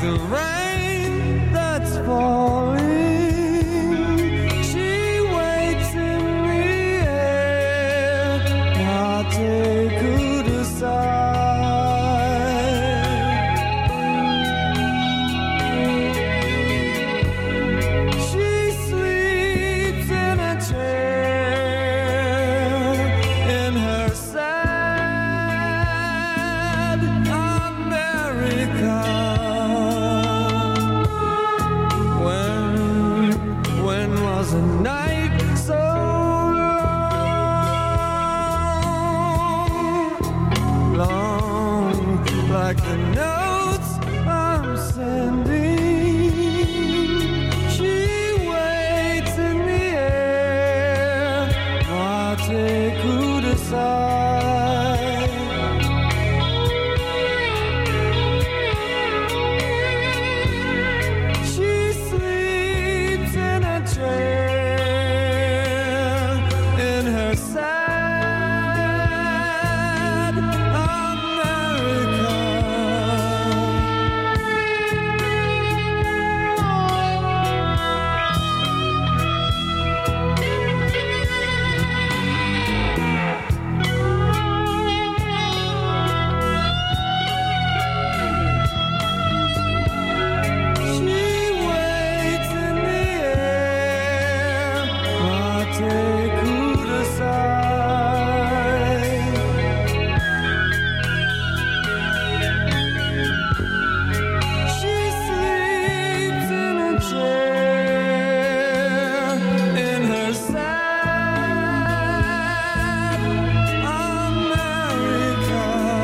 the rain that's falling. She waits in the air, I take her to side. She sleeps in a chair in her sad America. When was a night so long, like the notes I'm sending? She waits in the air, I take her to side. She sleeps in a chair in her sad America. She waits in the air, I take her to side. She sleeps in a chair in her sad America.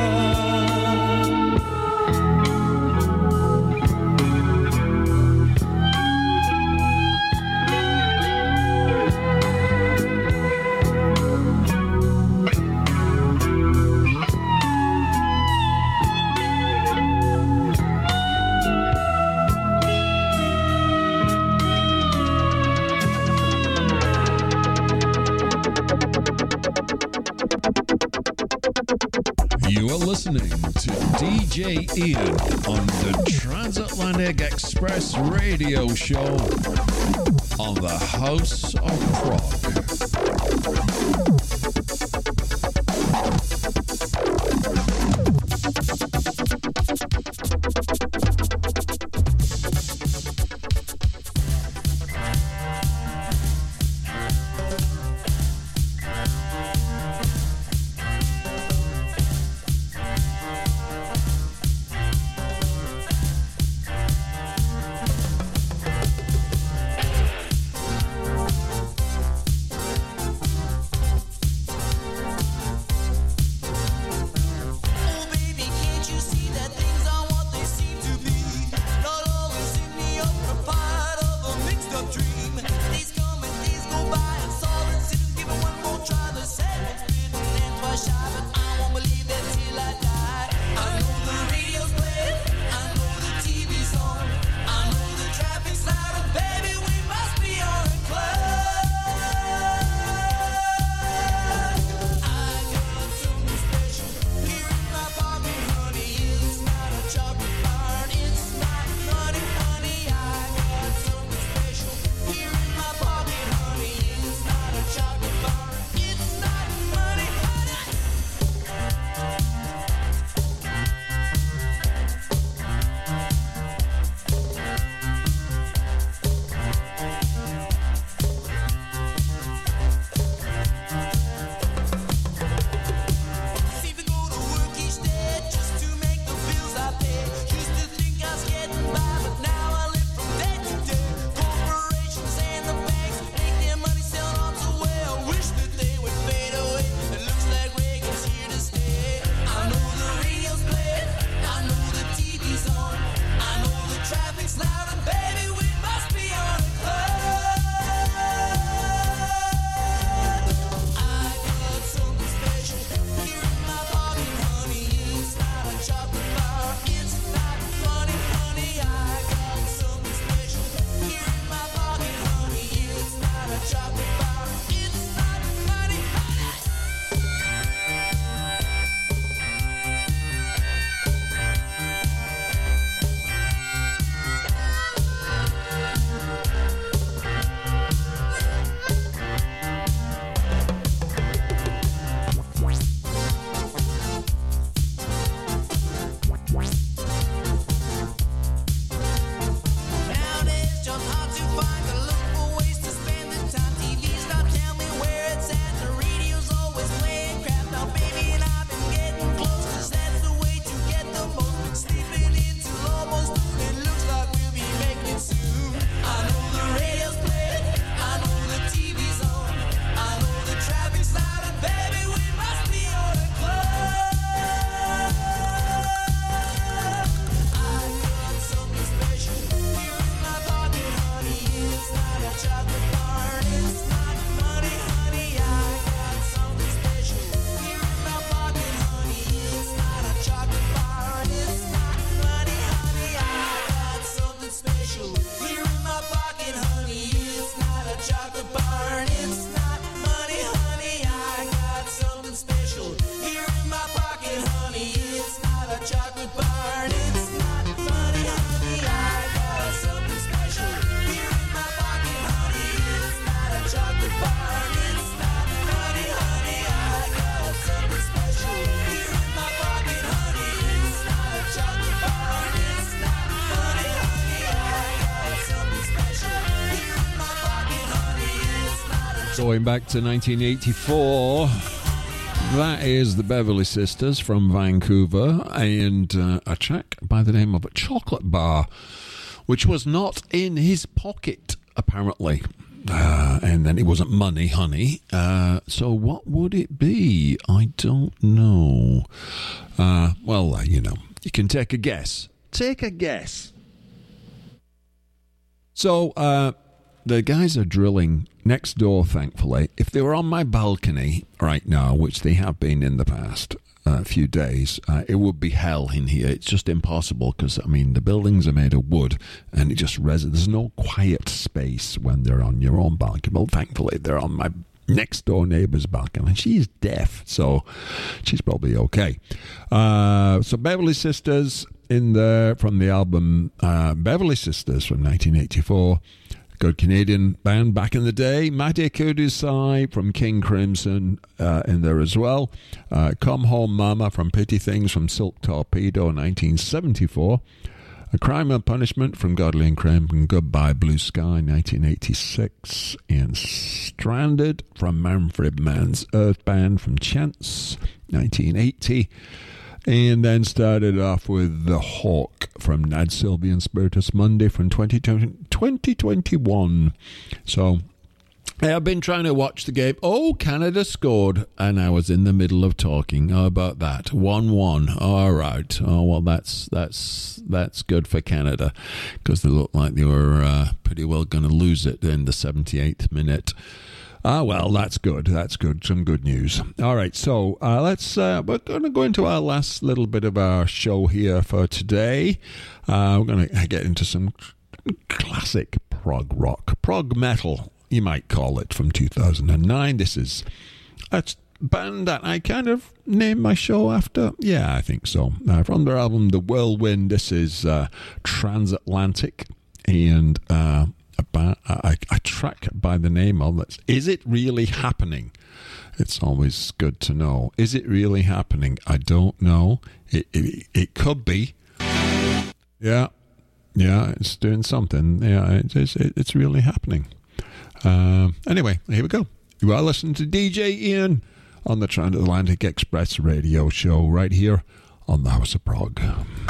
You are listening to DJ Ian on the Transatlantic Express Radio Show on the House of Prog. Going back to 1984, that is the Beverly Sisters from Vancouver, and a track by the name of Chocolate Bar, which was not in his pocket, apparently. And then it wasn't Money, Honey. So what would it be? I don't know. Well, you know, you can take a guess. Take a guess. So, the guys are drilling next door, thankfully. If they were on my balcony right now, which they have been in the past few days, it would be hell in here. It's just impossible because, I mean, the buildings are made of wood and it just there's no quiet space when they're on your own balcony. Well, thankfully, they're on my next door neighbor's balcony, and she's deaf, so she's probably okay. So Beverly Sisters in there from the album Beverly Sisters from 1984. Good Canadian band back in the day. Matty Kudusai from King Crimson in there as well. Come Home Mama from Pretty Things from Silk Torpedo 1974. A Crime and Punishment from Godly and Crimson. Goodbye Blue Sky 1986. And Stranded from Manfred Mann's Earth Band from Chance 1980. And then started off with The Hawk from Nad Sylvian Spiritus Monday from 2021. So I've been trying to watch the game. Oh, Canada scored, and I was in the middle of talking. How about that? 1-1. All right. Oh, well, that's good for Canada because they looked like they were pretty well going to lose it in the 78th minute. Well, that's good. That's good. Some good news. All right, so we're going to go into our last little bit of our show here for today. We're going to get into some classic prog rock, prog metal, you might call it, from 2009. This is a band that I kind of named my show after. Yeah, I think so. From their album, The Whirlwind, this is Transatlantic, and a track by the name of it. Is It Really Happening? It's always good to know. Is it really happening? I don't know. It could be. Yeah, it's doing something. Yeah, it's really happening. Anyway, here we go. You are listening to DJ Ian on the Transatlantic Express radio show right here on the House of Prog.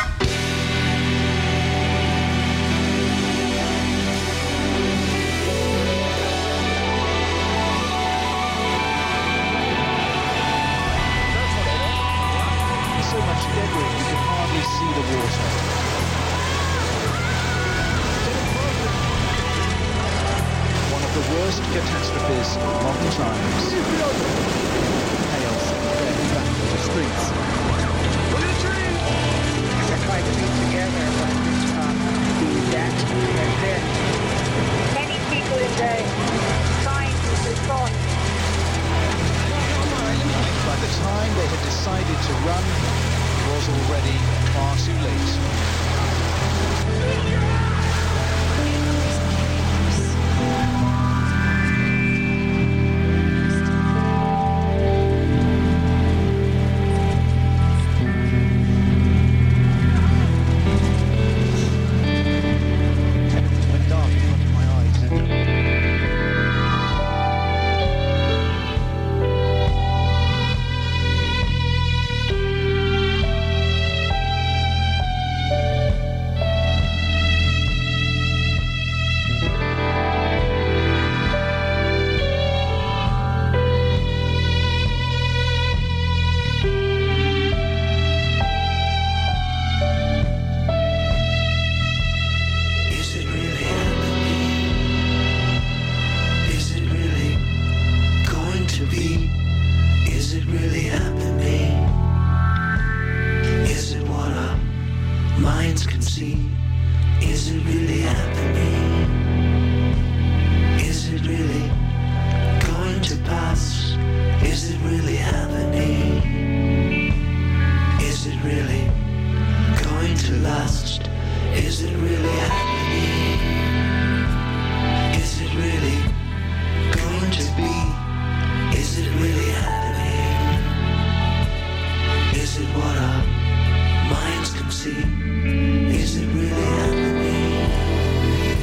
Catastrophes of modern times. Chaos spread back to the streets. They're trying to be together, but that and this. Many people in the science respond. By the time they had decided to run, it was already far too late. Is it really happening?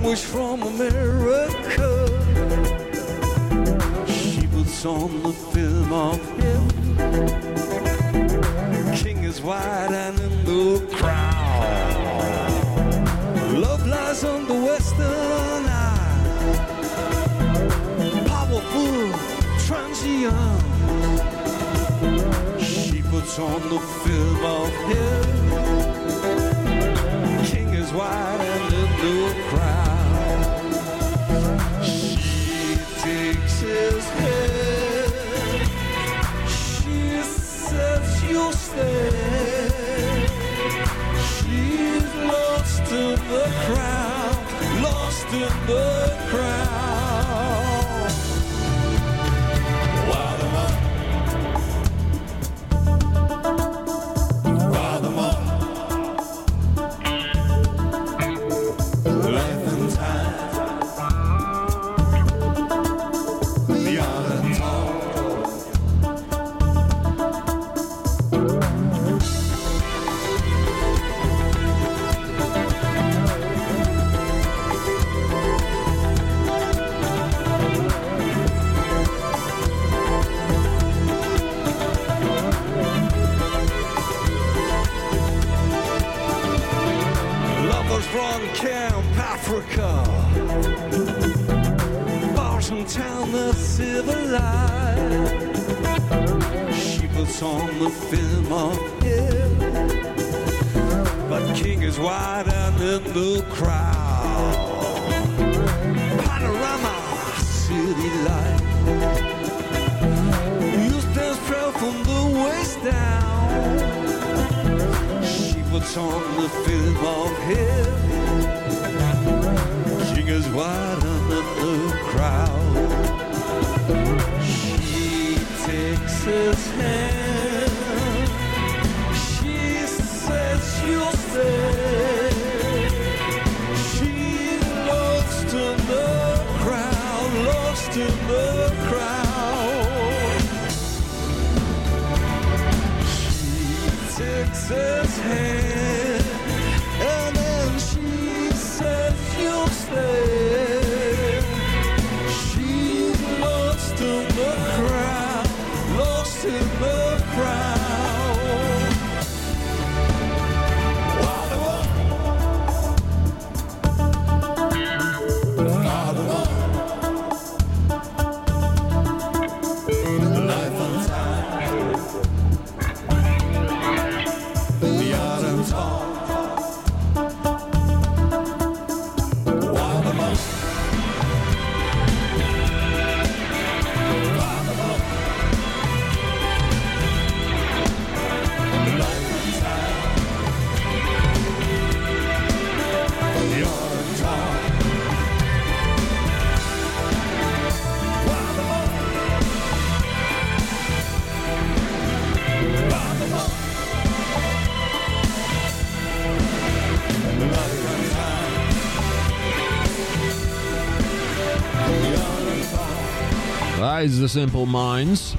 bush from America. She puts on the film of him. King is white and in the crowd. Love lies on the western eye. Powerful, transient. She puts on the film of him. King is white and in the crowd. She takes his head. She says you'll stay. She's lost in the crowd. Lost in the crowd. Wild 'em up. Wild 'em up. Life and time. Beyond and tall. Lovers from Camp Africa. Bars in town that civilized. She puts on the film of him. But King is white and in the crowd. Panorama, city light. You stand proud from the waist down. She puts on the film of him. King is white and in the crowd. She takes his hand. She says you'll stay. She's lost in the crowd. Lost in the crowd. She takes his hand. And then she says you'll stay. She's lost in the crowd. Lost in the crowd. Wild 'em up. Wild 'em up. Life and time. Beyond and tall. Wild 'em up. Wild 'em up. Life and time. Beyond and tall. Wild 'em up. Wild 'em up. Life and time. Beyond and tall. That is the Simple Minds.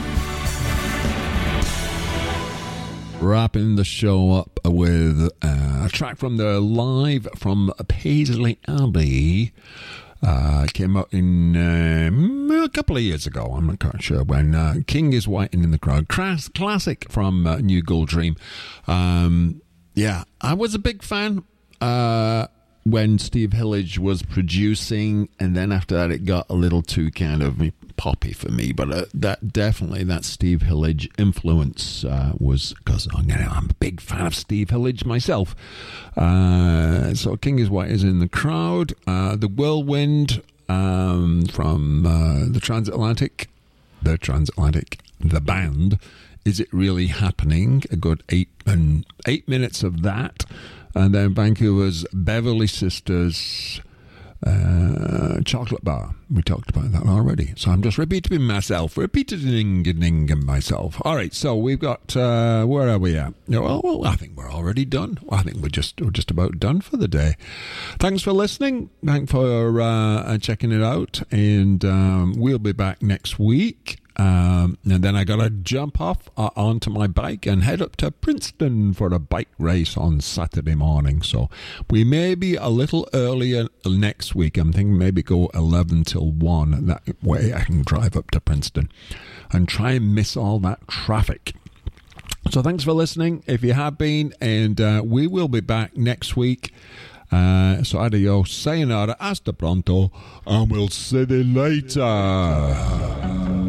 Wrapping the show up with a track from the live from Paisley Abbey. Came out in a couple of years ago. I'm not quite sure when. King is White and in the Crowd. Classic from New Gold Dream. Yeah, I was a big fan when Steve Hillage was producing, and then after that it got a little too kind of poppy for me. But that Steve Hillage influence was, because I'm a big fan of Steve Hillage myself. So King is White is in the Crowd. The Whirlwind from the Transatlantic, the band. Is It Really Happening? A good 8 minutes of that. And then Vancouver's Beverly Sisters, Chocolate Bar. We talked about that already. So I'm just repeating myself. All right, so we've got, where are we at? Well, I think we're already done. I think we're just about done for the day. Thanks for listening. Thanks for checking it out. And we'll be back next week. And then I got to jump off onto my bike and head up to Princeton for a bike race on Saturday morning. So we may be a little earlier next week. I'm thinking maybe go 11 till 1. That way I can drive up to Princeton and try and miss all that traffic. So thanks for listening, if you have been, and we will be back next week. So adios, sayonara, hasta pronto, and we'll see you later.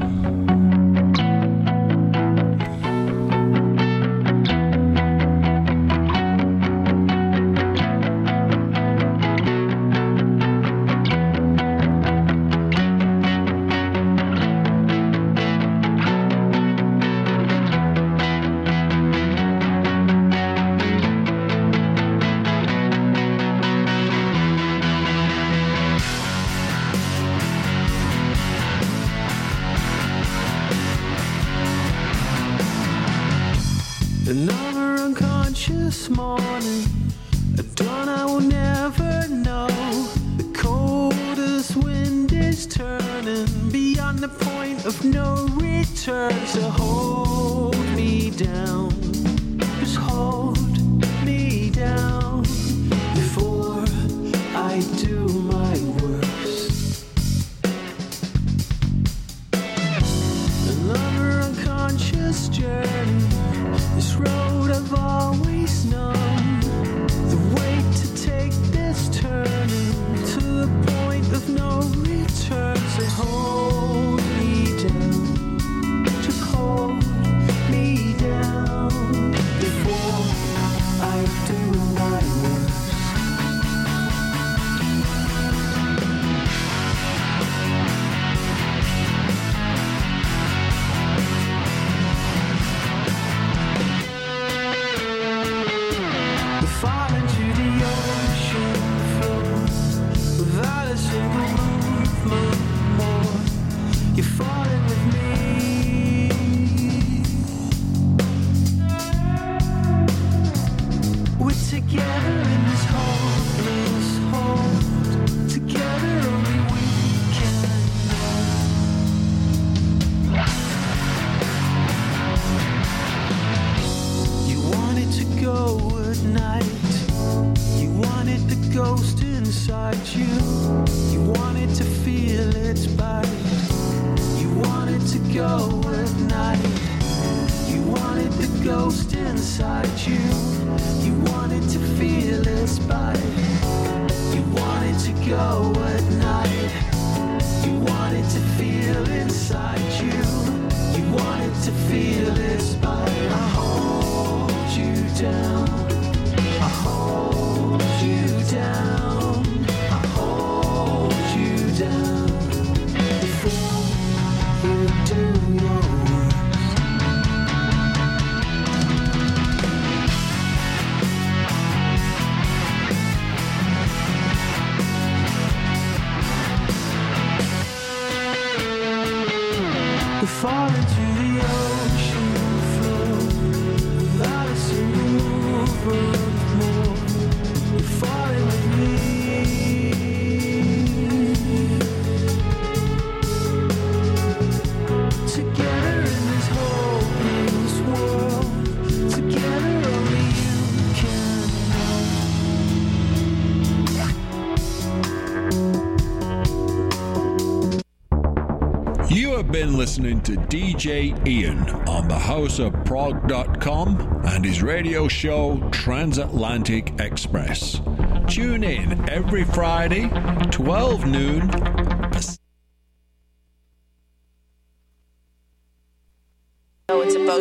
Another unconscious morning, a dawn I will never know. The coldest wind is turning beyond the point of no return. So hold me down, just hold me down before I do my worst. Another unconscious journey, this road I've always known, the way to take this turning to the point of no return. So hold me down, just hold me down before I do my worst. Fall into the ocean floor without a single movement more. You're falling with me. We're together in this hopeless hold. Together only we can know. You wanted to go at night. You wanted the ghost inside you. You wanted to feel its bite. You wanted to go at night. You wanted the ghost inside you. You wanted to feel its bite. You wanted to go at night. You wanted to feel inside you. You wanted to feel its bite. I hold you down. I hold you down. I hold you down before you do your worst. We fall into the ocean floor without a single movement more. You're falling with me. Together in this hopeless world. Together only you can know. You have been listening to DJ Ian on the houseofprog.com and his radio show Transatlantic Express. Tune in every Friday, 12 noon,